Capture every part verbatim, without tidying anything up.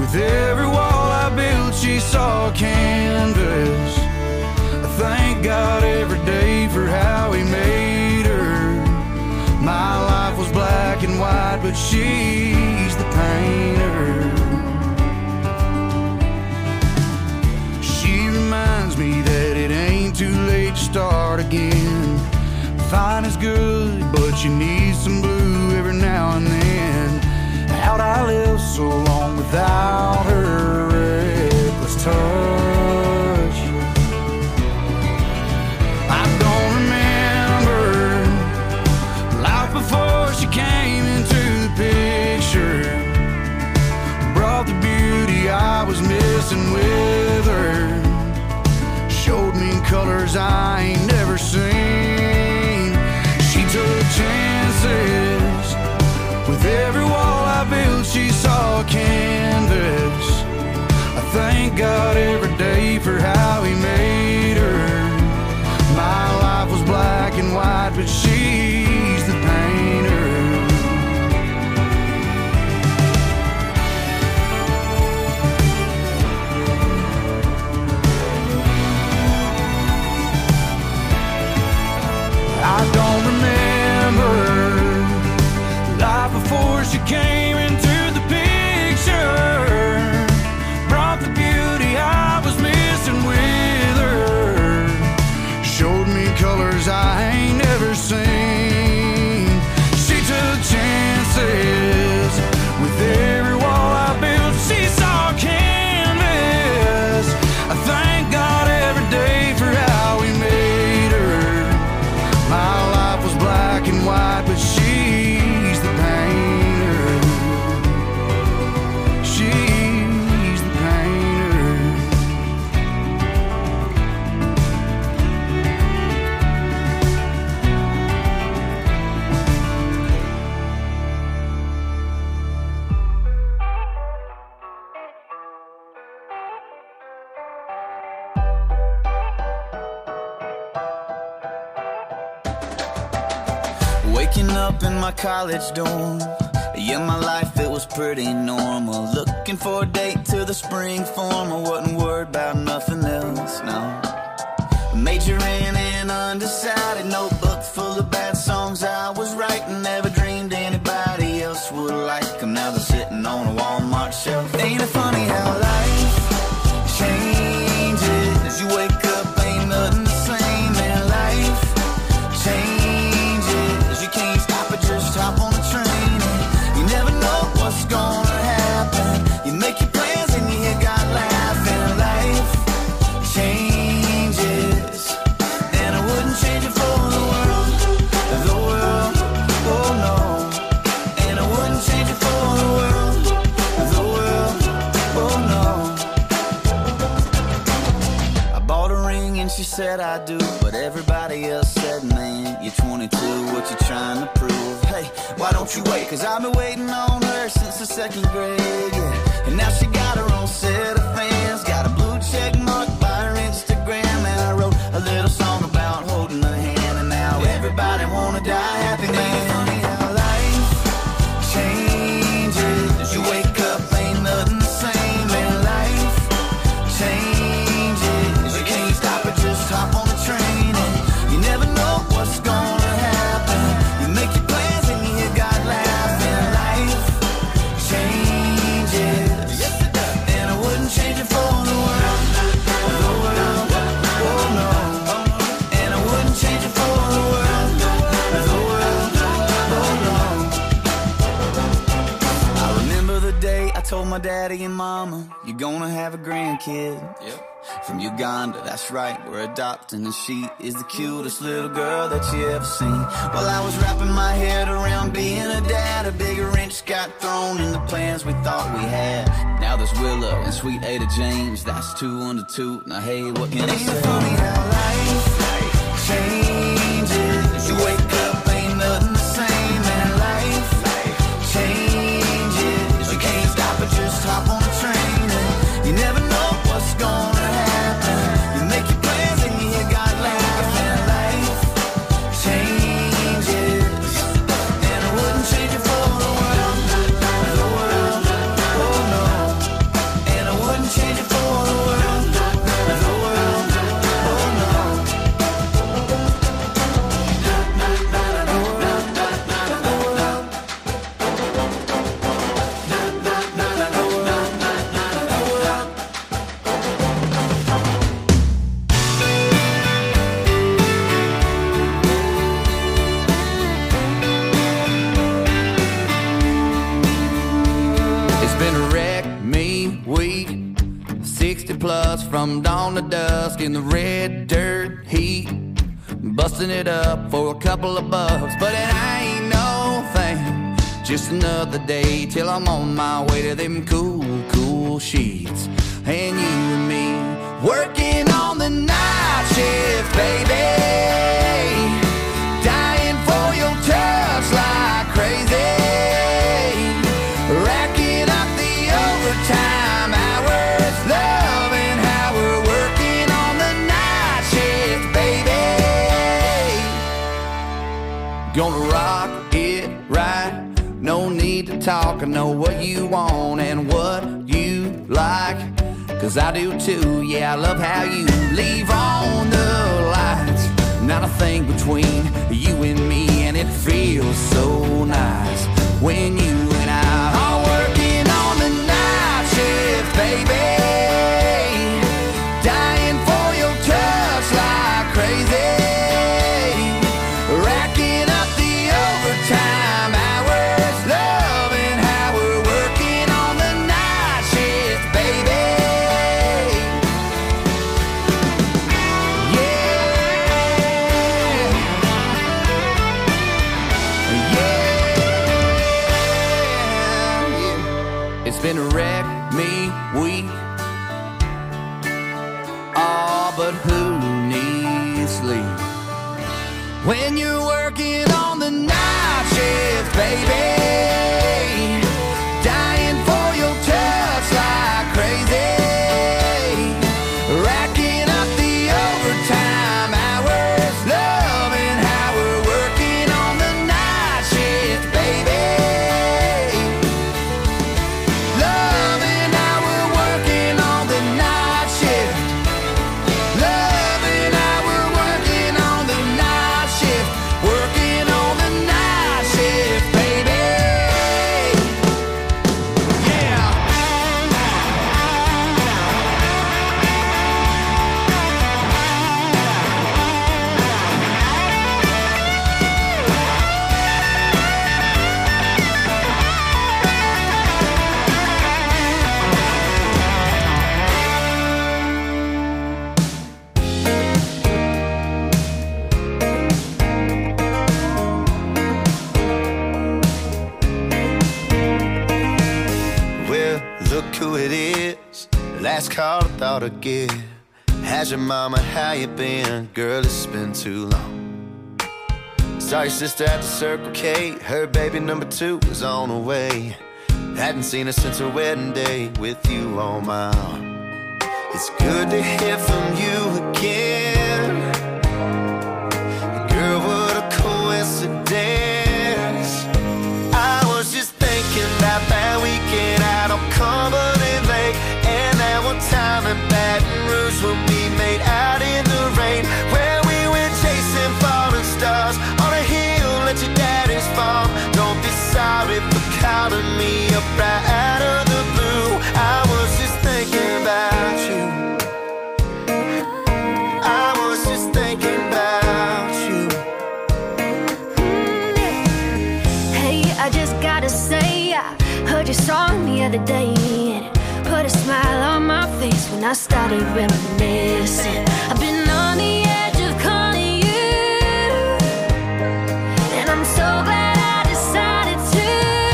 With every wall I built, she saw a canvas. I thank God every day for how he made her. My life was black and white, but she's the painter. She reminds me that it ain't too late to start again. Fine is good, but you need some blue every now and then. How'd I live so long without her reckless touch? I don't remember life before she came into the picture. Brought the beauty I was missing with her. Showed me colors I ain't never seen. She took chances. With every wall I built, she saw a canvas. I thank God every day for how he made her. My life was black and white, but she's the painter. I don't remember life before she came into the picture. Brought the beauty I was missing with her. Showed me colors I ain't never seen. She took chances. With every wall I built, she saw a canvas. I thank God every day for how he made her. My life was black and white, but she's the painter. She's the painter. Waking up in my college dorm. Yeah, my life, it was pretty normal. Looking for a date to the spring form. I wasn't worried about nothing else, no. Majoring in undecided, notebook full of bad songs I was writing. Never dreamed anybody else would like them. Now they're sitting on a Walmart shelf. Ain't it funny how life changes? You wake up, ain't nothing the same, and life changes. You can't stop it, just hop on the train. You never know what's gonna happen. You make your plans and you got laughing. Life changes, and I wouldn't change it for the world. The world, oh no. And I wouldn't change it for the world. The world, oh no. I bought a ring and she said I do, but everybody else said, man, you're twenty-two, what you trying to prove? Hey, why don't you wait? Cause I've been waiting on her since the second grade, yeah. And now she got her own set of fans. Got a blue check mark by her Instagram. And I wrote a little song about holding her hand. And now everybody wanna die happy, man. Funny how life changes. You wake up, ain't nothing the same. And life changes. You can't stop it, just hop on the train. And you never know what's gonna happen. You make your plans and you got laughing. Life changes, and I wouldn't change it for the world. The world, oh no. And I wouldn't change it for the world. The world, oh no. I remember the day I told my daddy and mama, you're gonna have a grandkid. Yep. From Uganda, that's right, we're adopting. And she is the cutest little girl that you ever seen. While I was wrapping my head around being a dad, a big wrench got thrown in the plans we thought we had. Now there's Willow and sweet Ada James, that's two under two. Now hey, what can I say? Ain't it funny how life changes? You wake up, ain't nothing the same. And life changes. You can't stop it, just hop on the train. And you never know what's gonna happen. You make your plans and you got laughing. Life changes, and I wouldn't change it for the world. The world, oh no. from dawn to dusk in the red dirt heat, busting it up for a couple of bucks. But it ain't no thing, just another day till I'm on my way to them cool, cool sheets. And you and me working on the night shift, baby, dying for your touch like crazy, racking up the overtime hours, loving how we're working on the night shift, baby. Gonna rock it right, no need to talk, I know what you want and what you like, 'cause I do too, yeah, I love how you leave on the lights. Not a thing between you and me, and it feels so nice when you and I are working on the night shift, baby, dying for your touch like crazy, racking up the overtime hours, loving how we're working on the night shift, baby. It's been a wreck me week. Oh, but who needs sleep when you're working on the night shift, baby, dying for your touch like crazy, racking up the overtime hours, loving how we're working on the night shift, baby. Who it is, last call I thought I'd get. How's your mama, how you been? Girl, it's been too long. Saw your sister at the Circle K, her baby number two was on the way. Hadn't seen her since her wedding day with you on my arm. It's good to hear from you again. Girl, what a coincidence. I was just thinking about that weekend out on Cumberland Lake, and that one time in Baton Rouge when we made out in the rain, where we went chasing falling stars on a hill at your daddy's farm. Don't be sorry for calling me up right out of the blue. I was just thinking about you. I was just thinking about you. Hey, I just gotta say, I heard your song the other day, and it put a smile on my face when I started reminiscing. I've been on the edge of calling you, and I'm so glad I decided to.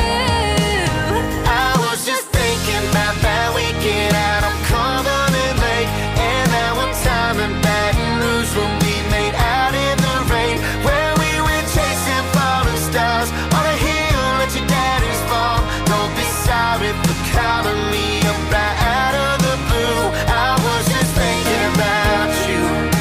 I was just thinking about that weekend out on Cumberland Lake, and that one time in Baton Rouge when we made out in the rain, where we went chasing falling stars on a hill at your daddy's farm. Don't be sorry for calling me up right out of the blue. I was just thinking about you.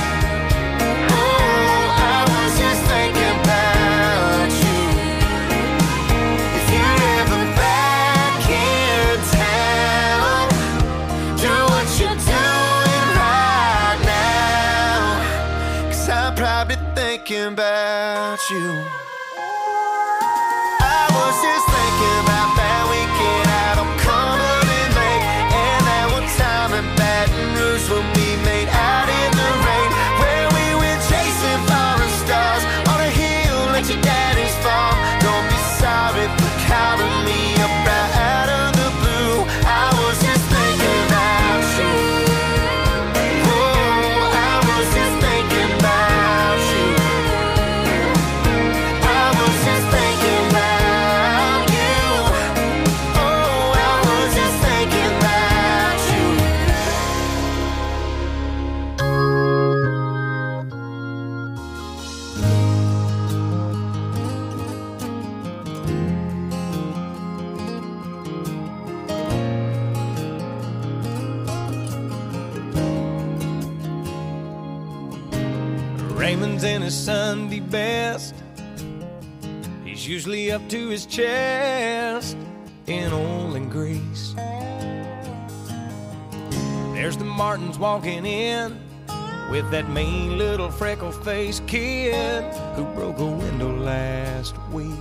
Oh, I was just thinking about you. If you're ever back in town, do what you're doing right now, 'cause I'm probably thinking about you. I was just thinking about that weekend out on Cumberland Lake, and that one time in Baton Rouge when we made out in the rain, where we went chasing falling stars on a hill at your daddy's farm. Don't be sorry for calling me up right out of the blue. I was just thinking about you. Stands in his Sunday best. He's usually up to his chest in oil and grease. There's the Martins walking in with that mean little freckle-faced kid who broke a window last week.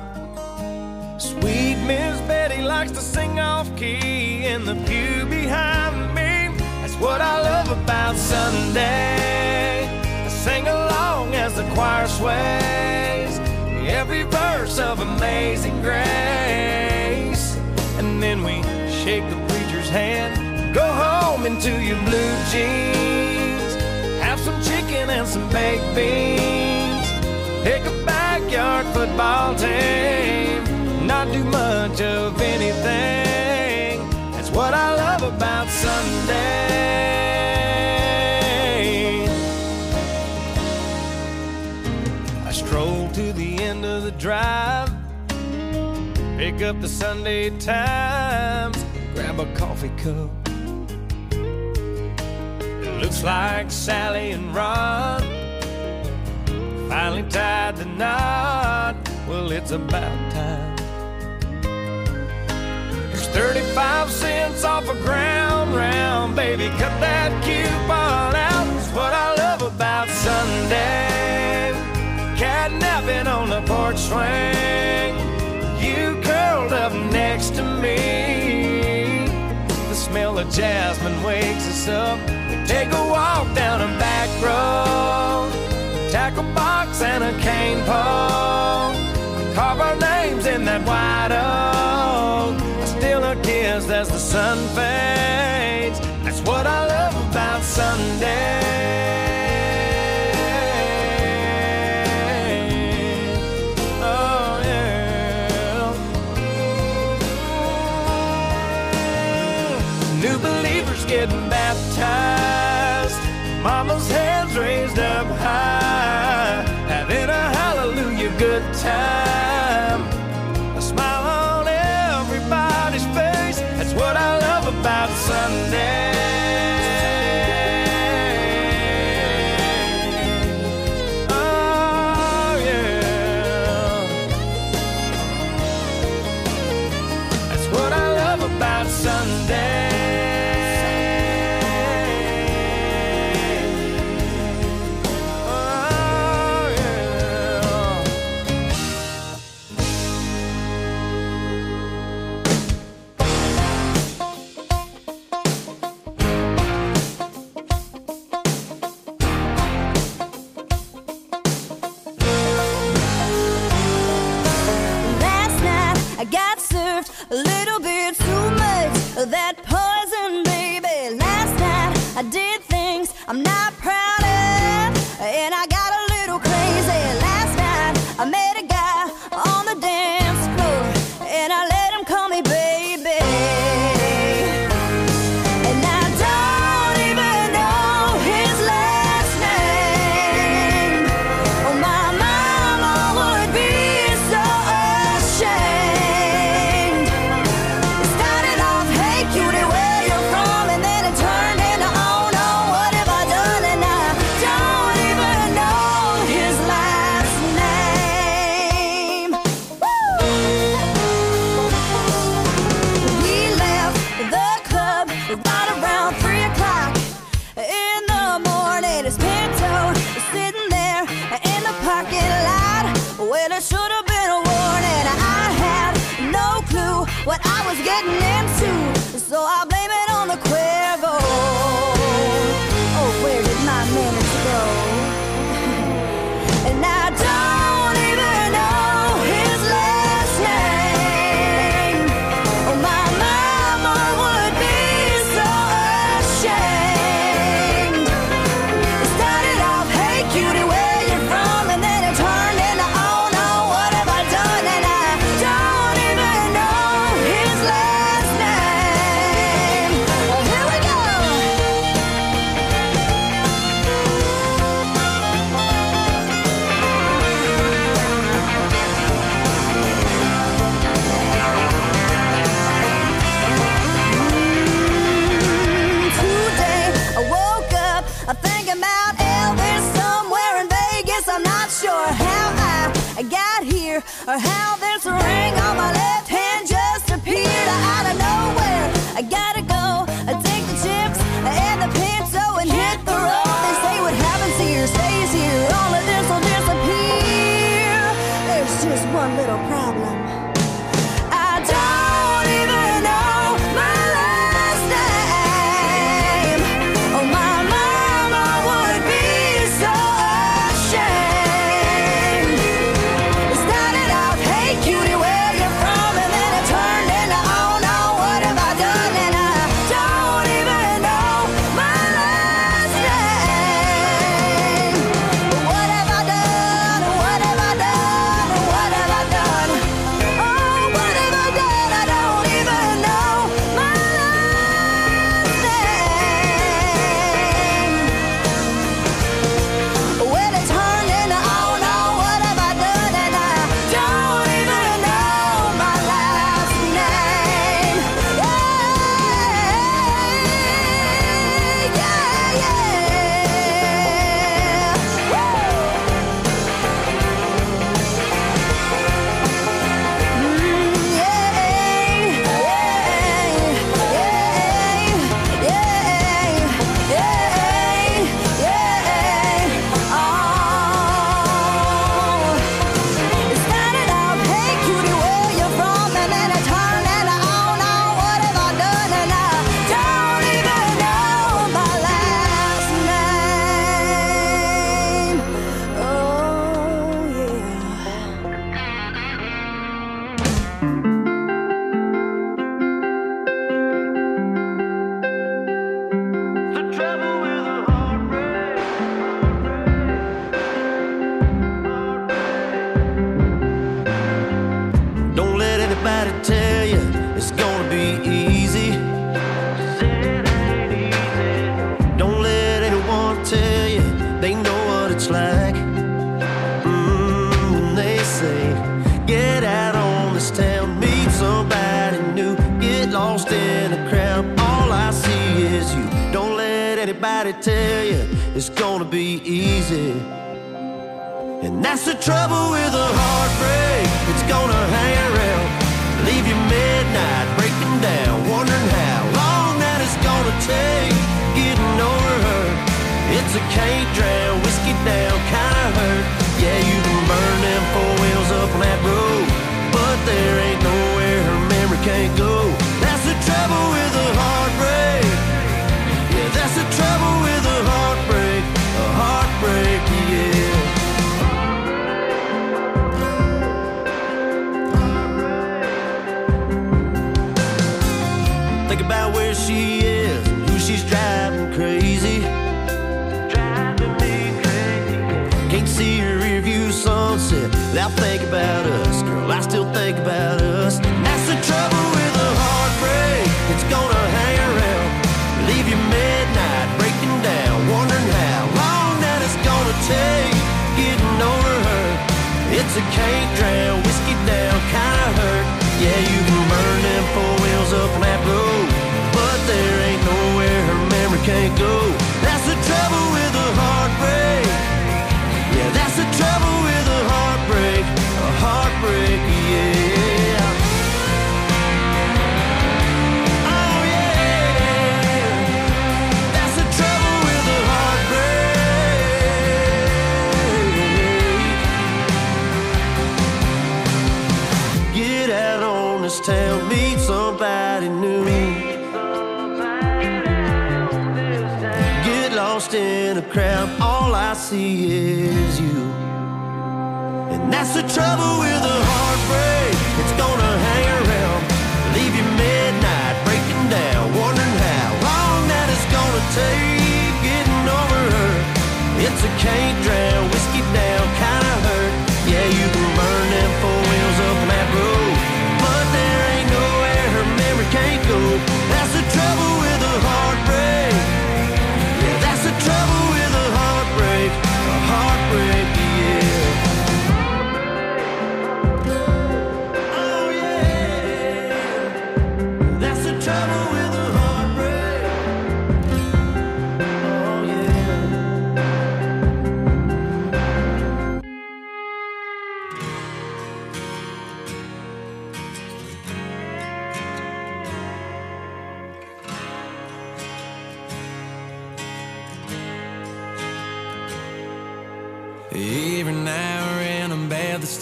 Sweet Miss Betty likes to sing off-key in the pew behind me. That's what I love about Sunday. I sing along as the choir sways every verse of Amazing Grace. And then we shake the preacher's hand, go home into your blue jeans, have some chicken and some baked beans, pick a backyard football team, not do much of anything. That's what I love about Sunday. I stroll to the end of the drive, pick up the Sunday Times, grab a coffee cup. It looks like Sally and Ron finally tied the knot. Well, it's about time. Here's thirty-five cents off a ground round, baby, cut that coupon out. That's what I love about Sunday. Catnapping on the porch swing, you curled up next to me. The smell of jasmine wakes us up. We take a walk down a back road, tackle box and a cane pole, carve our names in that white oak. I steal a kiss as the sun fades. That's what I love about Sunday. Getting baptized, mama's hands raised up high, having a hallelujah good time, a smile on everybody's face. That's what I love about Sunday. Oh yeah, that's what I love about Sunday. That poison, baby. Last night I did things I'm not proud of, and I got a little crazy. Last night I met a guy on the dance floor, and I let him call me baby. And I don't even know his last name. Oh, my mama would be so ashamed. It started off, hey cutie, where you from? And then it turned into, oh no, what have I done? And I don't even know his last name. Woo! We left the club right around three o'clock in the morning. His Pinto was sitting there in the parking lot. Well, it should have been a warning. I had no clue what I was getting into, so I blame it on the Cuervo. Oh, where did my minutes go? And I don't even know his last name. Oh, my mama would be so ashamed. It started off, hey cutie, where you from? And then it turned into, oh no, what have I done? And I don't even know his last how this ring on my left hand just appeared out of nowhere. I gotta go, I take the chips and the pencil and hit the road. They say what happens here stays here, all of this will disappear. There's just one little problem. I don't even know my last name. Oh, my mama would be so ashamed. It started off, hey cutie, where you from? And then it turned into, oh no, what have I done? And I don't even know my last name. What have I done? What have I done? What have I done? Oh, what have I done? I don't even know my last name. Well, it turned into, oh no, what have I done? And I don't even know my last name. Yeah, yeah, yeah. Woo! Don't let anybody tell you it's gonna be easy. Don't let anyone tell you they know what it's like. Mm, when they say, get out on this town, meet somebody new, get lost in a crowd. All I see is you. Don't let anybody tell you it's gonna be easy. And that's the trouble with a heartbreak. It's gonna hang around, leave you midnight breaking down, wondering how long that it's gonna take getting over her. It's a can't drown, whiskey down kind of hurt. Yeah, you can burn them four wheels up on that road, but there ain't nowhere her memory can't go. That's the trouble with a heartbreak. Yeah, that's the trouble with a heartbreak. A heartbreak, yeah. Think about where she is, who she's driving crazy. Driving me crazy. Can't see her rearview sunset without thinking about us. Girl, I still think about us. That's the trouble with a heartbreak. It's gonna hang around, leave you midnight breaking down, wondering how long that it's gonna take getting over her. It's a can't drown, whiskey down kind of hurt. Yeah, you can burn them four wheels up on that road, but there ain't nowhere her memory can't go. That's the trouble with a heartbreak. Yeah, that's the trouble with a heartbreak. A heartbreak, yeah. Oh yeah, that's the trouble with a heartbreak. Get out on this town, meet somebody new. Get lost in a crowd, all I see is you. And that's the trouble with a heartbreak. It's gonna hang around, leave you midnight breaking down, wondering how long that it's gonna take getting over her. It's a can't drown, whiskey down kind of hurt. Yeah, you can burn them four wheels up on that road, but there ain't nowhere her memory can't go. That's the trouble with a heartbreak. Yeah, that's the trouble with a heartbreak. A heartbreak, yeah.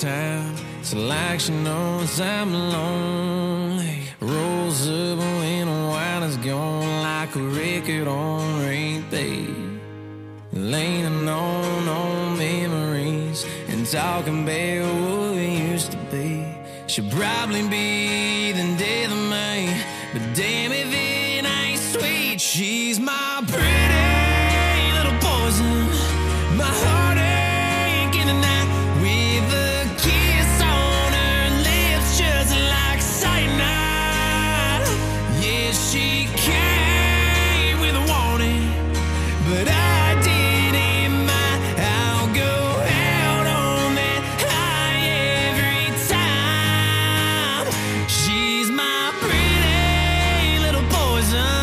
time. It's like she knows I'm lonely. Rolls up when the wine is gone, like a record on repeat. Leaning on old memories and talking about what we used to be. She'll probably be the death of me, but damn if it ain't sweet. She's my pretty little poison, my heartache in the night, with a kiss on her lips just like cyanide. Yeah, she came with a warning, but I didn't mind. I'll go out on that high every time. She's my pretty little poison,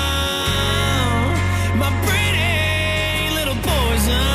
my pretty little poison.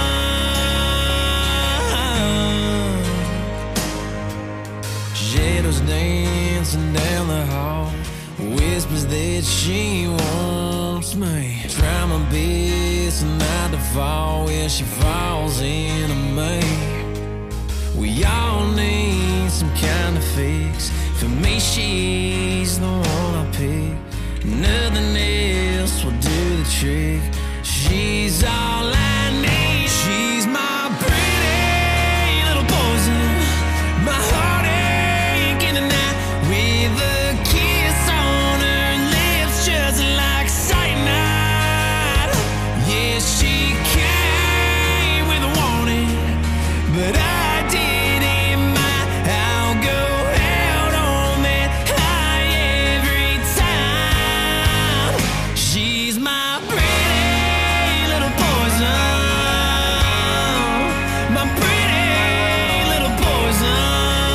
Shadows dancing down the hall, whispers that she wants me. Try my best not to fall where she falls into me. We all need some kind of fix. For me, she's the one I pick. Nothing else will do the trick. She's all I need. She's my pretty little poison, my heartache in the night, with a kiss on her lips just like cyanide. Yeah, she came with a warning, but I didn't mind. I'll go out on that high every time. She's my pretty little poison, my pretty little poison.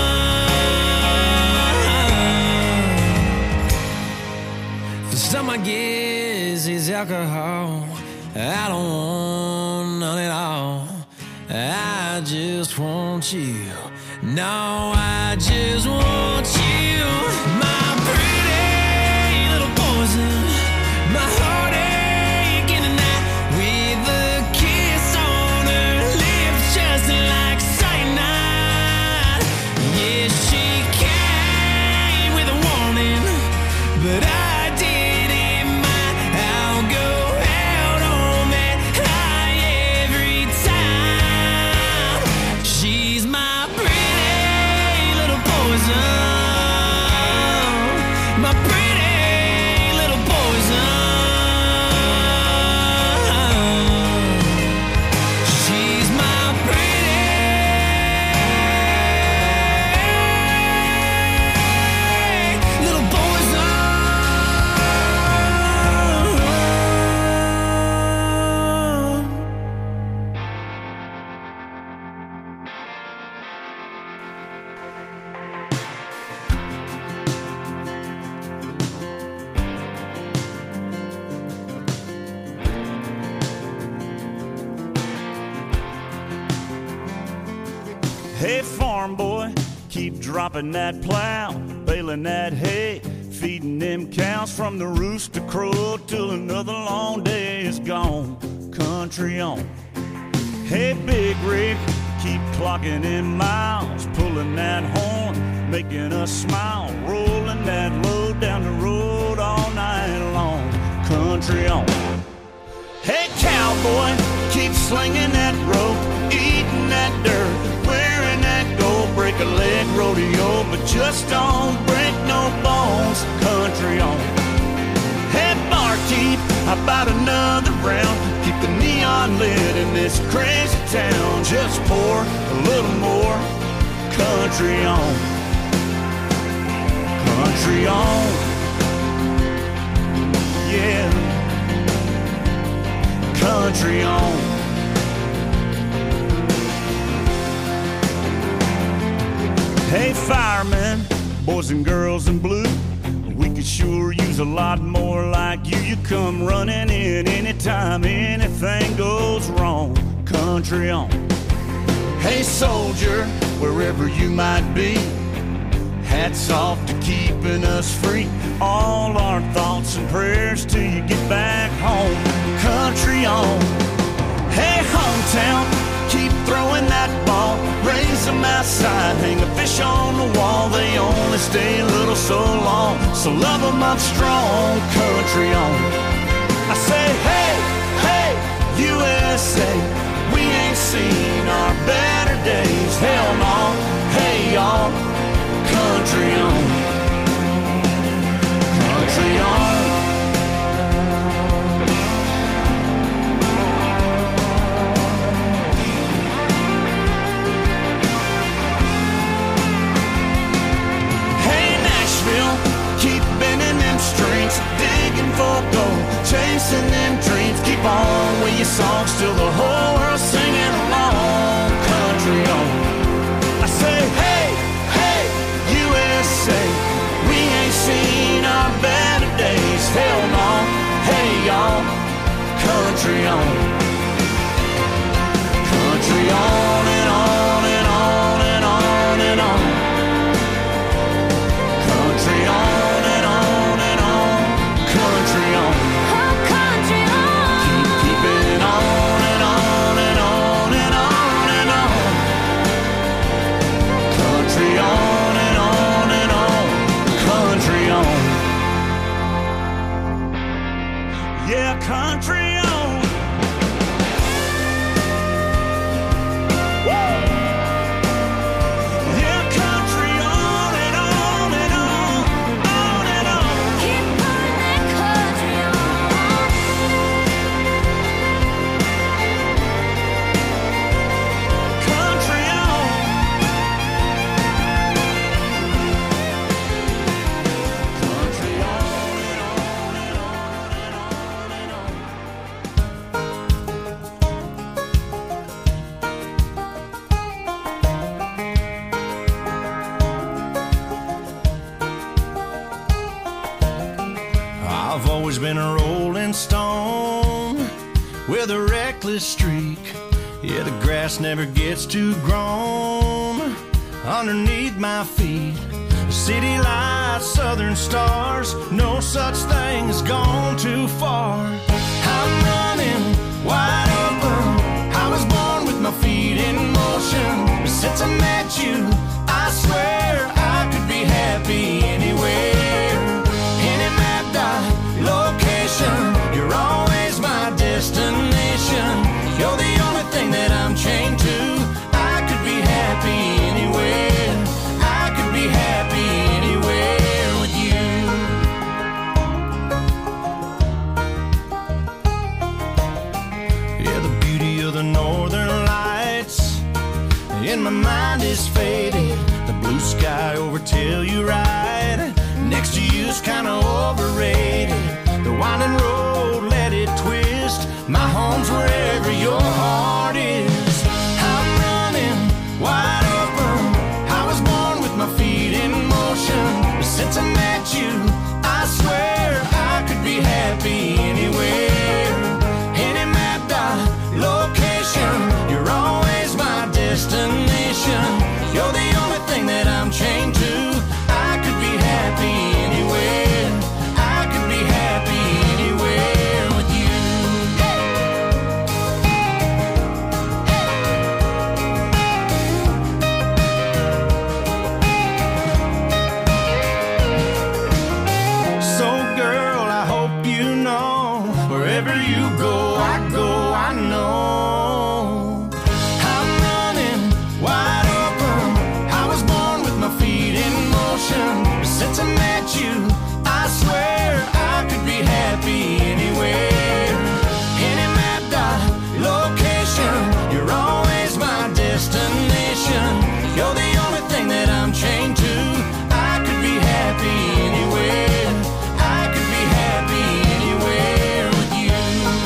For some, I guess it's alcohol. I don't want none at all. I just want you. No, I just want you. My pretty little poison, my heartache in the night, with a kiss on her lips just like cyanide. Yeah, she came with a warning, but I didn't mind. I'll go out on that high every time. She's my pretty little poison, my pretty little poison. She's my pretty little poison. Hey, farm boy, keep dropping that plow, baling that hay, feeding them cows from the rooster crow till another long day is gone. Country on. Hey, big rig, keep clocking in miles, pulling that horn, making us smile, rolling that load down the road all night long. Country on. Hey, cowboy, keep slinging that rope, eating that dirt, wearing that gold, break a leg rodeo, but just don't break no bones. Country on. Hey, barkeep, how about another round? Keep the neon lit in this crazy town. Just pour a little more. Country on. Country on. Yeah. Country on. Hey, firemen, boys and girls in blue, we could sure use a lot more like you. You come running in anytime anything goes wrong. Country on. Hey, soldier, wherever you might be, hats off to keeping us free. All our thoughts and prayers till you get back home. Country on. Hey, hometown, keep throwing that ball. Raise them outside, hang a fish on the wall. They only stay a little so long, so love them up strong, country on. I say, hey, hey, U S A, we ain't seen our better days. Hell no, hey y'all, country on, country on. Keep bending them strings, digging for gold, chasing them dreams. Keep on with your songs till the whole world's singing along, country on. I say, hey, hey, U S A, we ain't seen our better days. Hell no, hey y'all, country on, country on and on and on and on and on. Country on and on and on, country on. Oh, country on. Keep keeping on and on and on and on and on. Country on and on and on, country on. Yeah, country on. Woo! I've always been a rolling stone with a reckless streak. Yeah, the grass never gets too grown underneath my feet. City lights, southern stars, no such thing as gone too far. I'm running wide open, I was born with my feet in motion. Since I met you, I swear I could be happy anywhere. Any map dot location, you're always my destination. You're the only thing that I'm chained to. I could be happy anywhere. I could be happy anywhere with you. Yeah, the beauty of the northern lights in my mind is faded. The blue sky over Telluride next to you's kinda overrated. The winding road, let it twist. My home's wherever your heart is. I'm running wide open, I was born with my feet in motion. Since I met you, I swear I could be happy anywhere. Any map dot location, you're always my destination. You're the only thing that I'm chained to. I could be happy anywhere. I could be happy anywhere with you. So girl, I hope you know, wherever you go, I go, I know. I'm running wide open, I was born with my feet in motion. Since I met you, I swear I could be happy anywhere. Any map dot location, you're always my destination. You're the only thing that I'm chained to. I could be happy anywhere. I could be happy anywhere with you.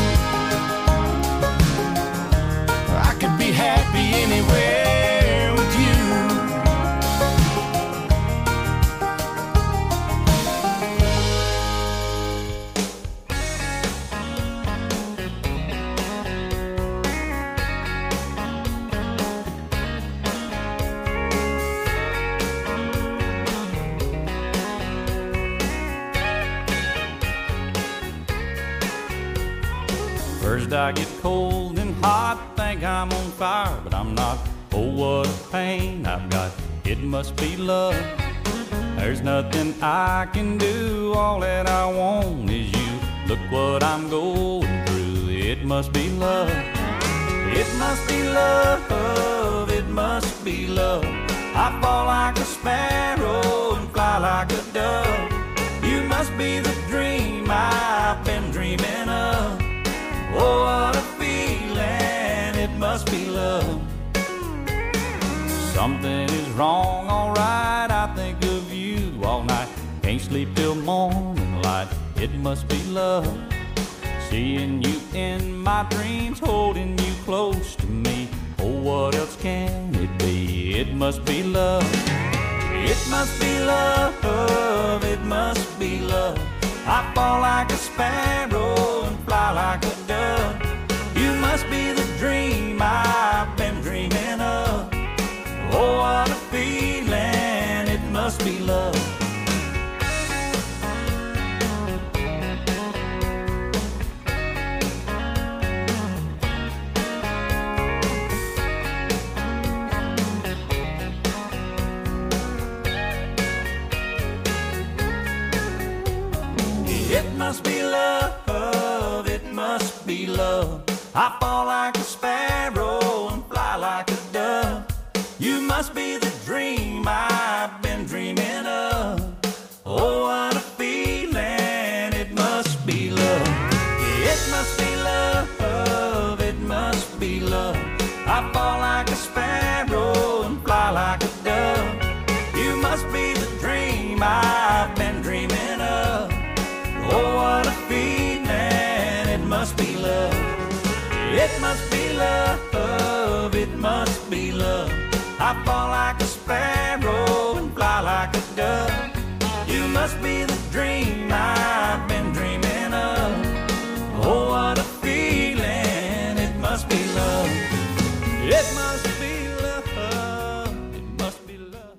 I could be happy anywhere with you. First I get cold and hot, think I'm on fire, but I'm not. Oh, what a pain I've got. It must be love. There's nothing I can do. All that I want is you. Look what I'm going through. It must be love. It must be love. It must be love. I fall like a sparrow and fly like a dove. You must be the dream I've been dreaming of. Oh, what a feeling. It must be love. Something is wrong, alright. I think of you all night. Can't sleep till morning light. It must be love. Seeing you in my dreams, holding you close to me. Oh, what else can it be? It must be love. It must be love. It must be love. I fall like a sparrow and fly like a dove. You must be the dream I've been dreaming of. Oh, what a feeling. It must be love. It must be love, it must be love. I fall like a sparrow and fly like a dove. You must be the dream I've been dreaming of. Oh, what a feeling, it must be love. It must be love, it must be love. I fall like a sparrow and fly like a dove. You must be the dream I've been dreaming of. Oh, what a feeling, it must be love. It must be love, it must be love. I fall like a sparrow and fly like a dove. You must be the dream I've been dreaming of. Oh, what a feeling, it must be love. It must be love, it must be love.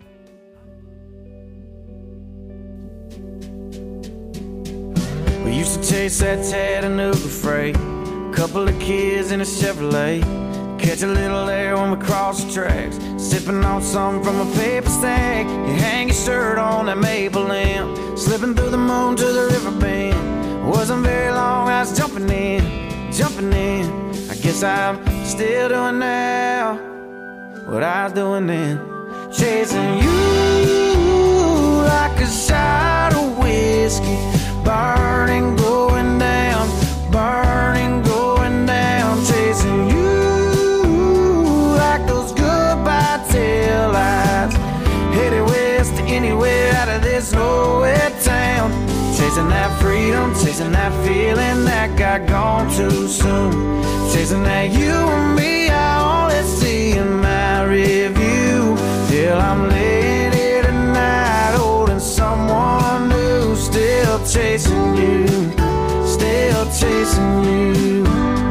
We used to chase that Chattanooga freight, couple of kids in a Chevrolet, catch a little air when we cross the tracks, sipping on something from a paper stack. You hang your shirt on that maple limb, slipping through the moon to the river bend. Wasn't very long, I was jumping in, jumping in. I guess I'm still doing now what I was doing then, chasing you like a shot of whiskey, burning, going down, burning, going down, chasing you like those goodbye taillights, headed west to anywhere out of this nowhere town, chasing that freedom, chasing that feeling that got gone too soon, chasing that you and me I only see in my review, till I'm laying here tonight holding someone new, still chasing you, still chasing you.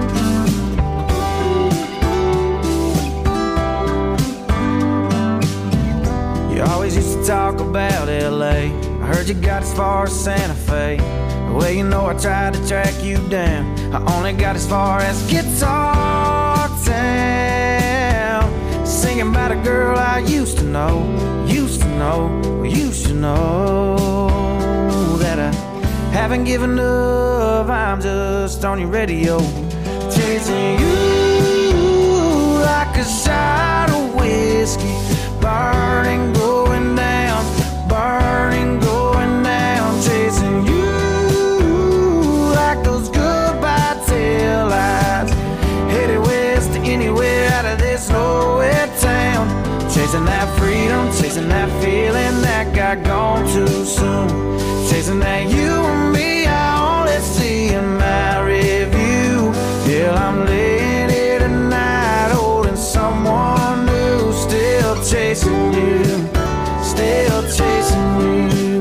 You always used to talk about L A, I heard you got as far as Santa Fe. Well, you know I tried to track you down, I only got as far as Guitar Town, singing about a girl I used to know, used to know, used to know, that I haven't given up, I'm just on your radio, chasing you like a shot of whiskey, burning, going down, burning, going down, chasing you like those goodbye taillights, headed west to anywhere out of this nowhere town, chasing that freedom, chasing that feeling that got gone too soon, chasing that you and me I only see in my review, till I'm laying here tonight holding someone new, still chasing you, still chasing you.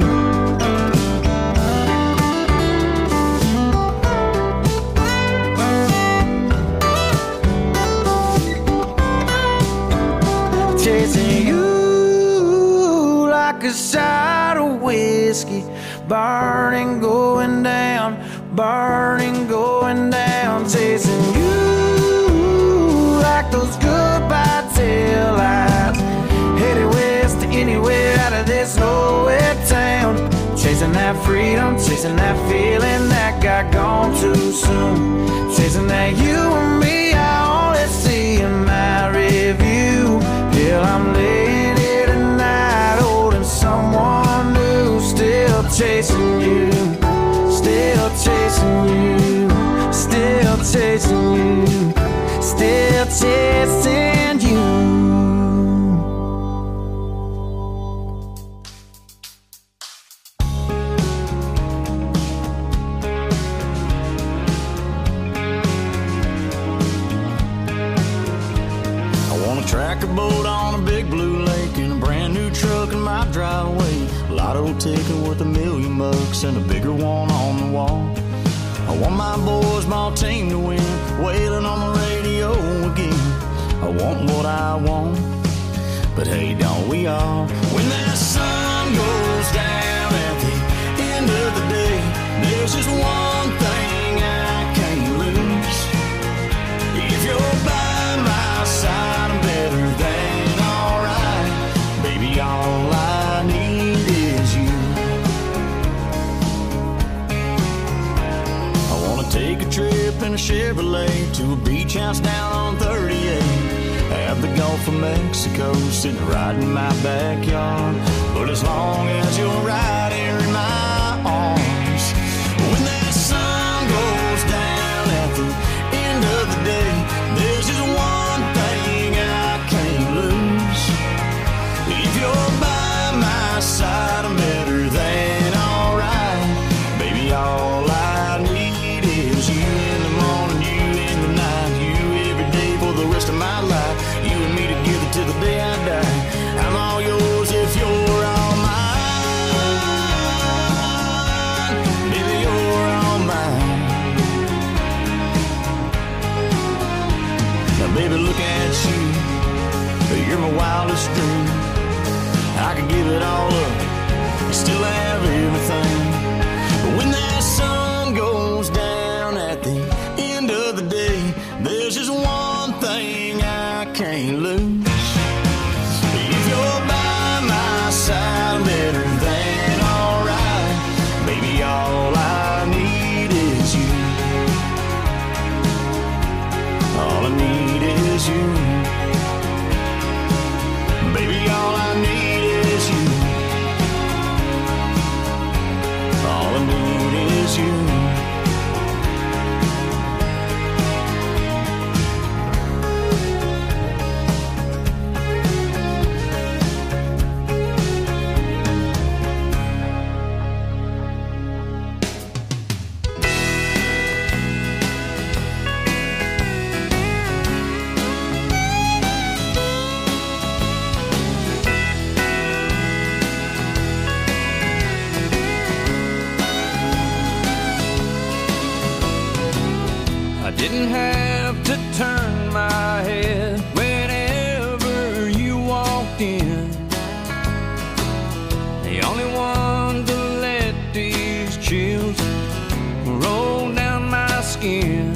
Chasing you like a shot of whiskey, burning, going down, burning, going down, chasing you snowy town, chasing that freedom, chasing that feeling that got gone too soon, chasing that you and me I only see in my review. Hell, I'm laying here tonight holding someone new, still chasing you, still chasing you, still chasing you, still chasing you. Track a boat on a big blue lake in a brand new truck in my driveway. A lotto ticket worth a million bucks and a bigger one on the wall. I want my boys' ball team to win, wailing on the radio again. I want what I want, but hey, don't we all? When that sun goes down at the end of the day, there's just one thing I can't lose. If you're by my side, I'm better than alright. Baby, all I need is you. I wanna take a trip in a Chevrolet to a beach house down on thirty-eight. Have the Gulf of Mexico sitting right in my backyard. But as long as you're right here in my arms, when that sun goes down at the end of the day, there's just one thing I can't lose. If you're by my side, I'm better than alright. Baby, all I need is you in the morning, you in the night, you every day for the rest of my life. You and me together till the day I die. I'm all yours if you're all mine. Baby, you're all mine. Now, baby, look at you. You're my wildest dream. I could give it all up and still have everything. But when that sun goes down at the end of the day, there's just one thing I can't lose. If you're by my side, I'm better than alright. Baby, all I need is you. All I need is you. Baby, all I need is you. All I need is you. Didn't have to turn my head whenever you walked in. The only one to let these chills roll down my skin.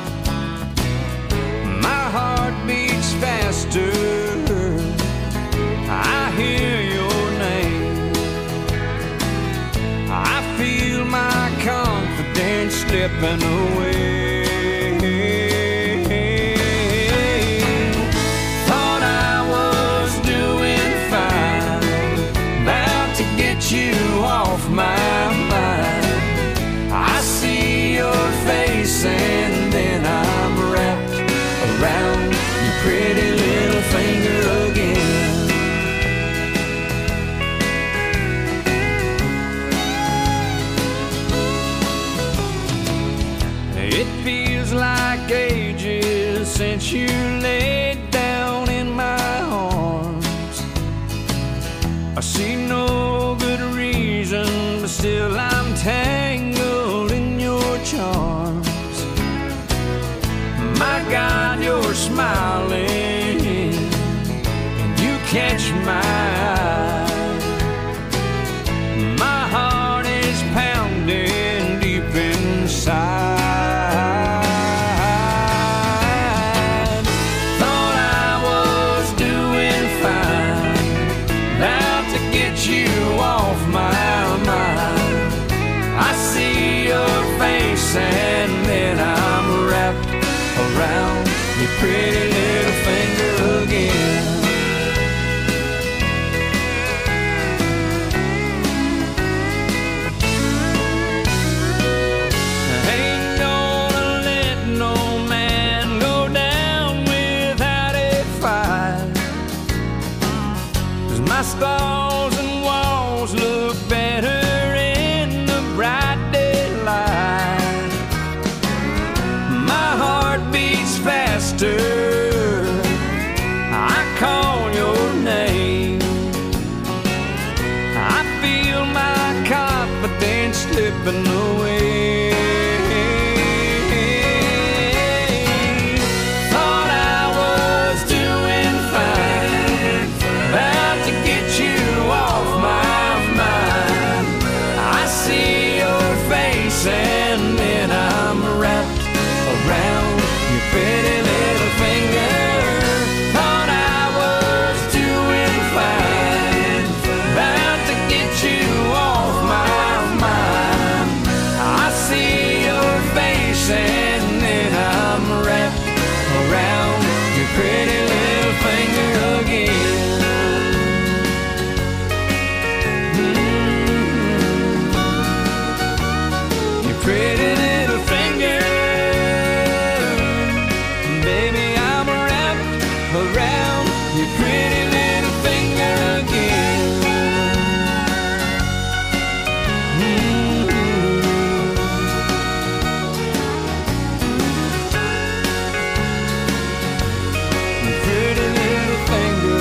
My heart beats faster, I hear your name. I feel my confidence slipping away. My mind, I see your face and then I'm wrapped around your pretty little finger again. It feels like ages since you laid down in my arms. I see no good reason, but still I'm tangled in your charms. My God, you're smiling, and you catch my eye. My heart is pounding deep inside. pretty little finger again. I ain't gonna let no man go down without a fight, 'cause my stalls and walls look better in the bright daylight. My heart beats faster, I call your name. I feel my confidence slipping away. Thought I was doing fine, about to get you off my mind. I see your face and then I'm wrapped around your pretty little finger. Thought I was doing fine, about to get you off my mind. I see your face and then I'm wrapped around your pretty little finger again. Mm-hmm. Your pretty little finger. Baby, I'm wrapped around your pretty little finger again. Mm-hmm. Your pretty little finger.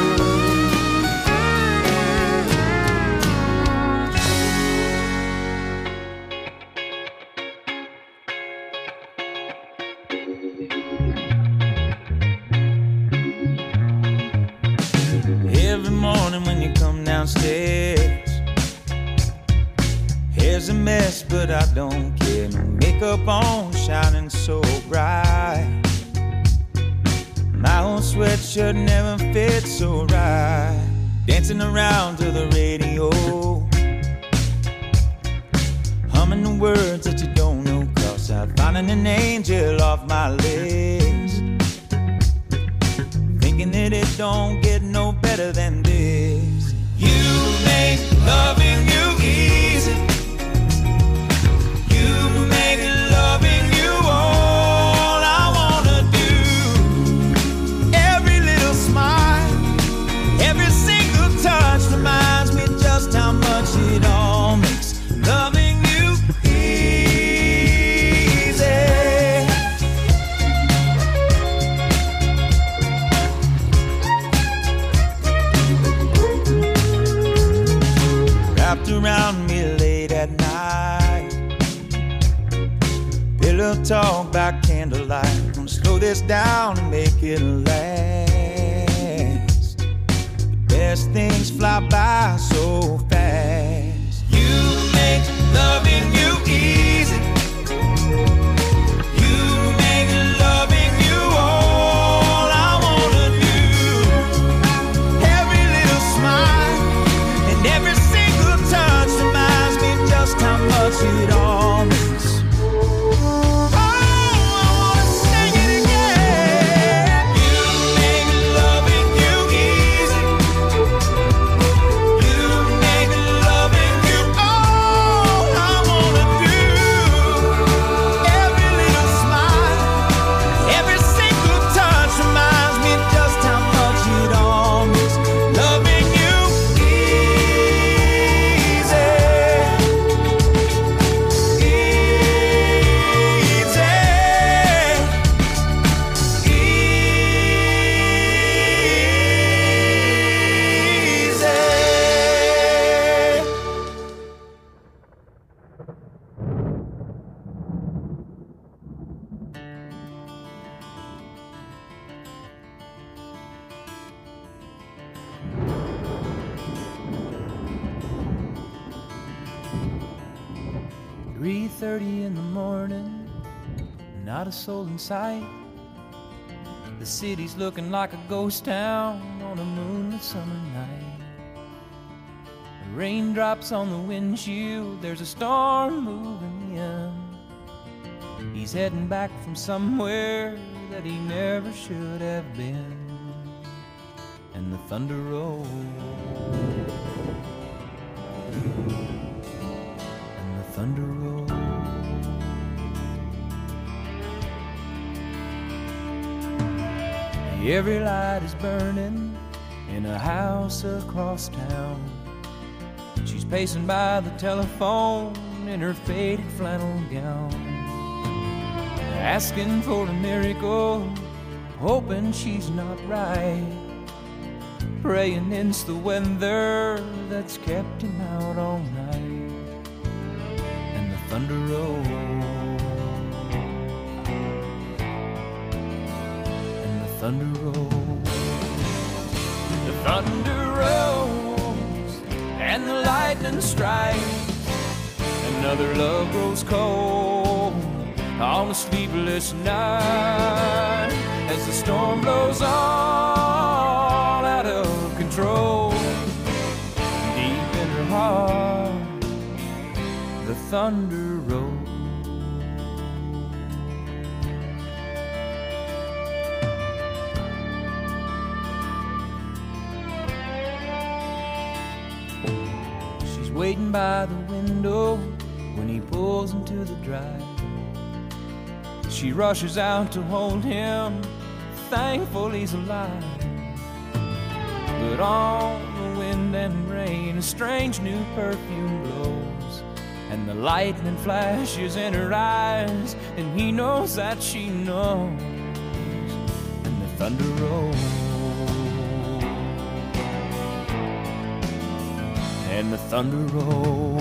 Every morning when you come downstairs, hair's a mess, but I don't care. No makeup on, shining so bright. My old sweatshirt never fits so right. Dancing around to the radio, humming the words that you don't know, 'cause I'm finding an angel off my list. Thinking that it don't get no better than this. You make loving you easy. You make loving you all I wanna do. Every little smile, every single touch reminds me just how much it all makes loving you easy. Wrapped around me late at night, pillow talk by candlelight. Gonna slow this down and make it last. The best things fly by so fast. You make loving you easy. You make loving you all I wanna do. Every little smile and every single touch reminds me just how much it all means. Oh, I wanna sing it again. You make loving you easy. You make loving you all I wanna do. Every little smile, every single touch reminds me just how much it all means. Loving you easy. three thirty in the morning, not a soul in sight. The city's looking like a ghost town on a moonlit summer night. Raindrops on the windshield, there's a storm moving in. He's heading back from somewhere that he never should have been. And the thunder rolled, and the thunder rolled. Every light is burning in a house across town. She's pacing by the telephone in her faded flannel gown, asking for a miracle, hoping she's not right, praying it's the weather that's kept him out all night. And the thunder rolls, and the thunder rolls, the thunder rolls, and the lightning strikes. Another love grows cold on a sleepless night as the storm blows all out of control. Deep in her heart, the thunder rolls. She's waiting by the window when he pulls into the drive. She rushes out to hold him, thankful he's alive. But on the wind and rain, a strange new perfume blows, and the lightning flashes in her eyes, and he knows that she knows. And the thunder rolls, and the thunder rolls.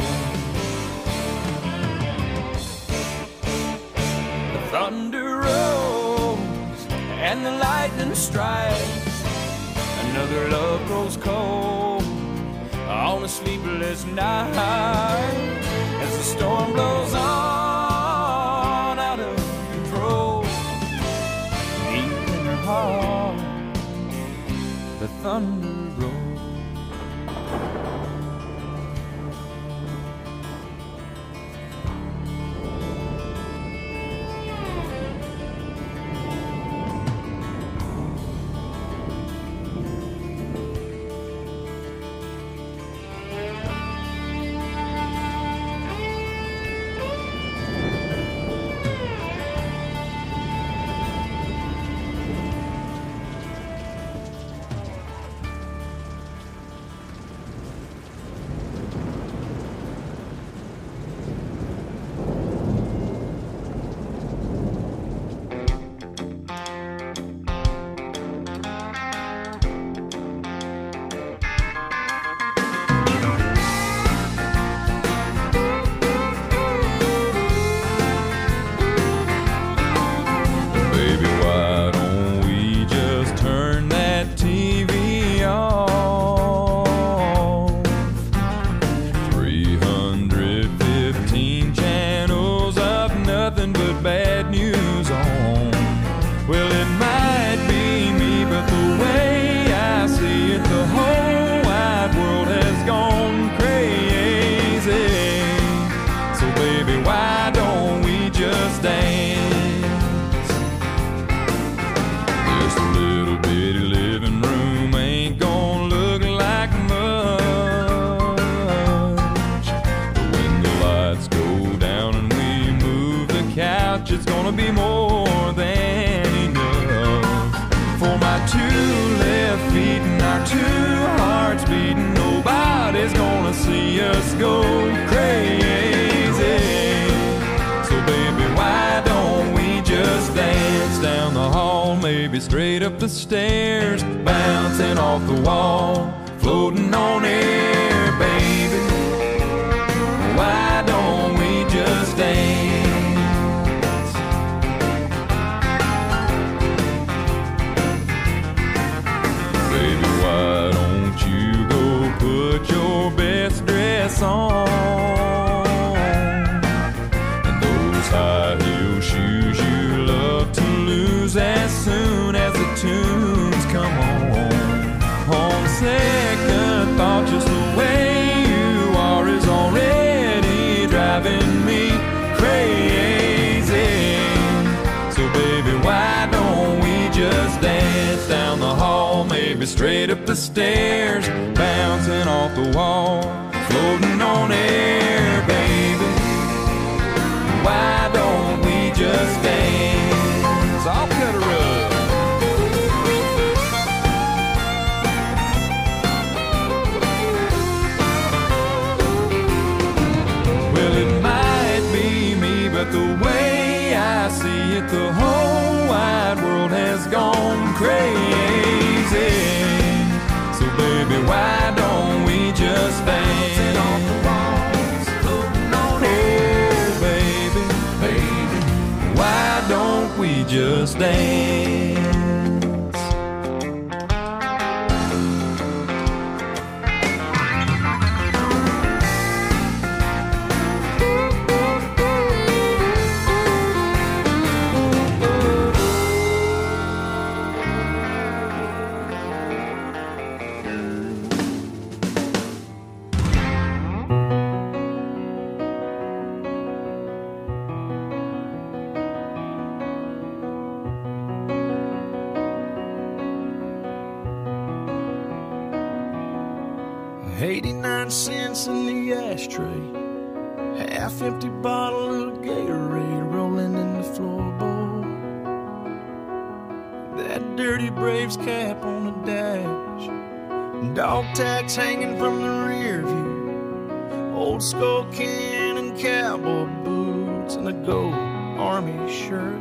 Thunder rolls and the lightning strikes. Another love grows cold on a sleepless night as the storm blows on out of control. Deep in her heart, the thunder rolls. It's gonna be more than enough for my two left feet and our two hearts beating. Nobody's gonna see us go crazy. So baby, why don't we just dance down the hall, maybe straight up the stairs, bouncing off the wall, floating on air, baby. Why don't we just dance? Put your best dress on and those high heel shoes you love to lose as soon as the tunes come on. On second thought, just the way you are is already driving me crazy. So baby, why don't baby, straight up the stairs, bouncing off the wall, floating on air, baby. Why don't we just dance? I'll cut her up. Well, it might be me, but the way I see it, the whole wide world has gone crazy. So baby, why don't we just dance? Off the walls, floating on air, baby, baby. Why don't we just dance? eighty-nine cents in the ashtray, half empty bottle of Gatorade rolling in the floorboard. That dirty Braves cap on the dash, dog tags hanging from the rear view, old skull can and cowboy boots, and a gold army shirt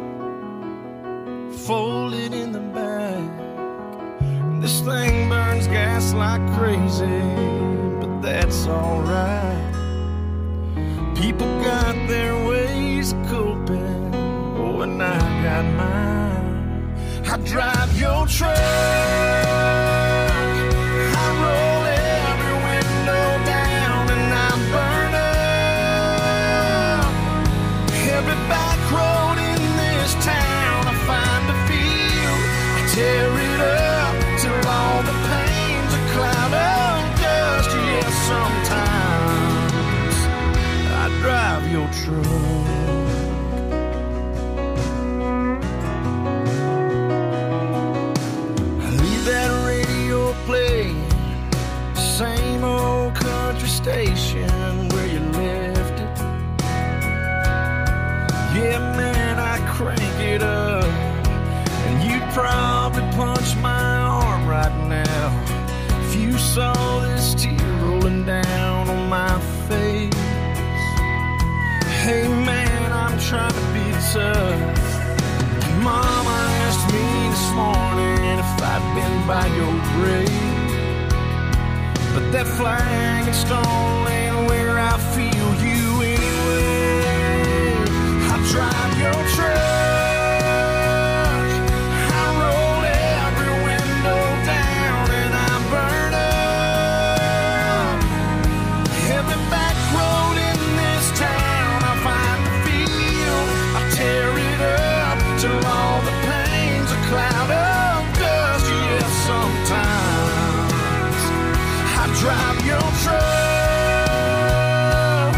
folded in the back. This thing burns gas like crazy, but that's alright. People got their ways of coping, oh, and I got mine. I drive your truck, I roll every window down, and I burn up every back road in this town. I find a field, I tear it up till all the pain's a cloud of dust. Yeah, sometimes I drive your truck. I leave that radio playing, same old country station where you left it. Yeah, man, I crank it up, and you'd probably punch my arm right now if you saw this tear rolling down on my face. Hey man, I'm trying to be tough. Mama asked me this morning if I'd been by your grave, but that flag and stone ain't where I feel you anyway. I drive your truck, drive your truck.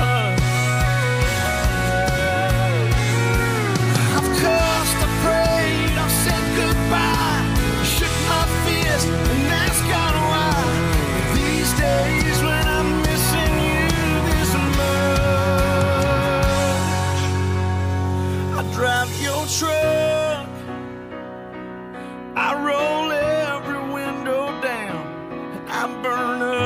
I've cussed, I prayed, I've said goodbye, shook my fist and asked God why. These days when I'm missing you this much, I drive your truck, I roll every window down, and I burn up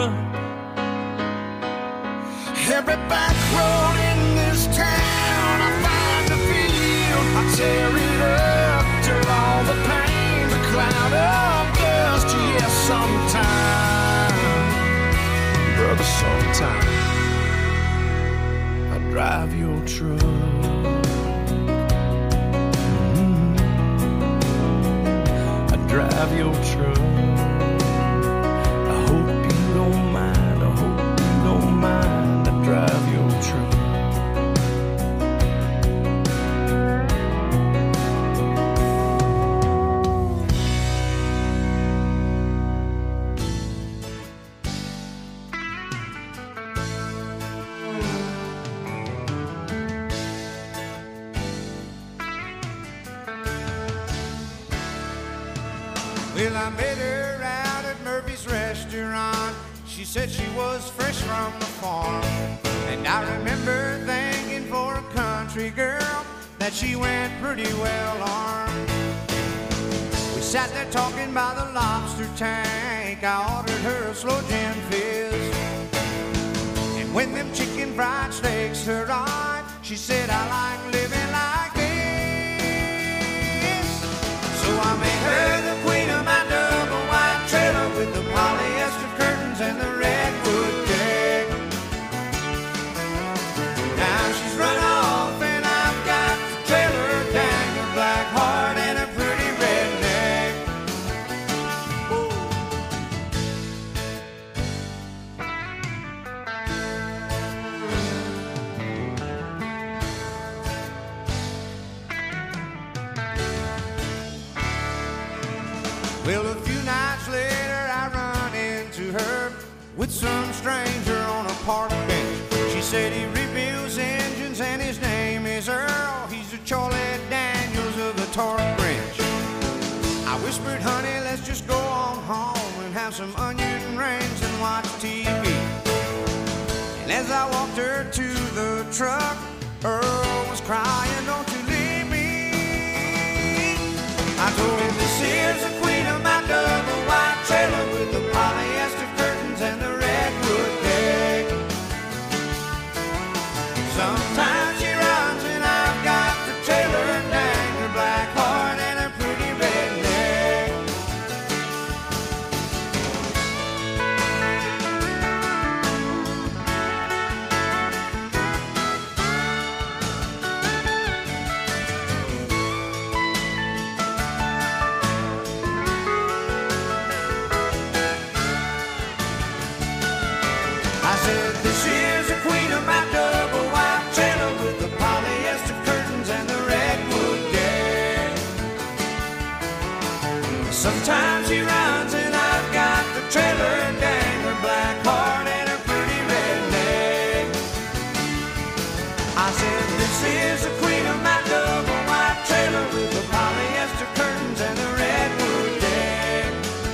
every back road in this town. I find a field, I tear it up till all the pain's a cloud of dust. Yeah, sometime, brother, sometime I drive your truck. Mm-hmm. I drive your truck. I hope you don't mind, I hope you don't mind, I drive your truck. Well, I met her out at Shirley's restaurant. She said she was fresh from the farm. And I remember thinking for a country girl that she went pretty well armed. We sat there talking by the lobster tank. I ordered her a slow gin fizz. And when them chicken fried steaks arrived, she said, I like living like this. So I made her the queen of my double wide trailer with the polyester curtains and the redwood deck. Now she's run off and I've got the trailer, dang, a black heart and a pretty redneck. Woo. Well, a few nights later I run into her with some stranger on a park bench. She said he rebuilds engines and his name is Earl. He's the Charlie Daniels of the torque wrench. I whispered, honey, let's just go on home and have some onion rings and watch T V. And as I walked her to the truck, Earl was crying, don't you leave me. I told him, this here's the queen of my double wide trailer with the polyester curtains and the redwood deck. Sometimes she runs and I've got the trailer, dang, her black heart and her pretty redneck. I said, this is the queen of my double wide trailer with the polyester curtains and the redwood deck. Sometimes she runs and I've got the trailer, dang, her black heart and her pretty redneck. I said, this is the queen of my double wide trailer with the polyester curtains and the redwood deck.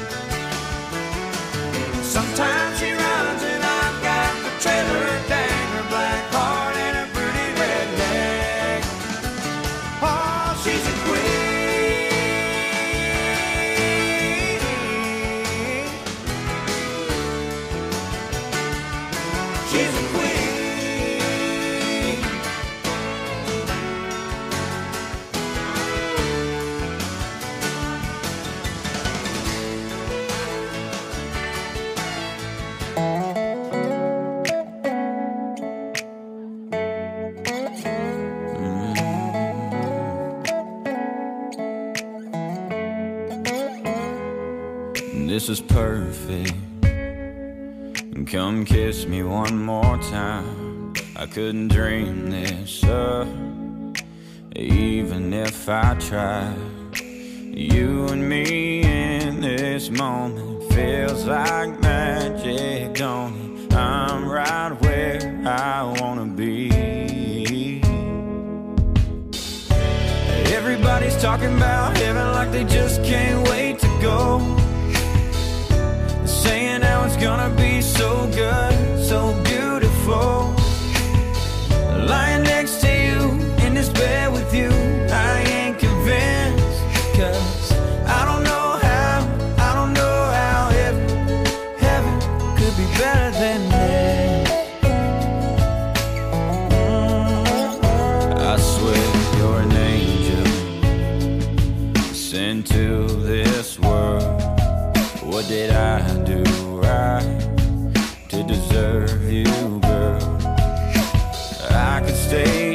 Sometimes she runs and I've got the trailer, dang, her black heart and her pretty redneck. Oh, she's a queen. She's a queen. This is perfect. Come kiss me one more time. I couldn't dream this up, even if I tried. You and me in this moment feels like magic, don't it? I'm right where I wanna be. Everybody's talking about heaven like they just can't wait to go. Saying how it's gonna be so good, so beautiful. Lying next to you in this bed with you, I ain't convinced. Cause I don't know how, I don't know how heaven, heaven could be better than this. I swear you're an angel sent to this world. What did I do right to deserve you, girl? I could stay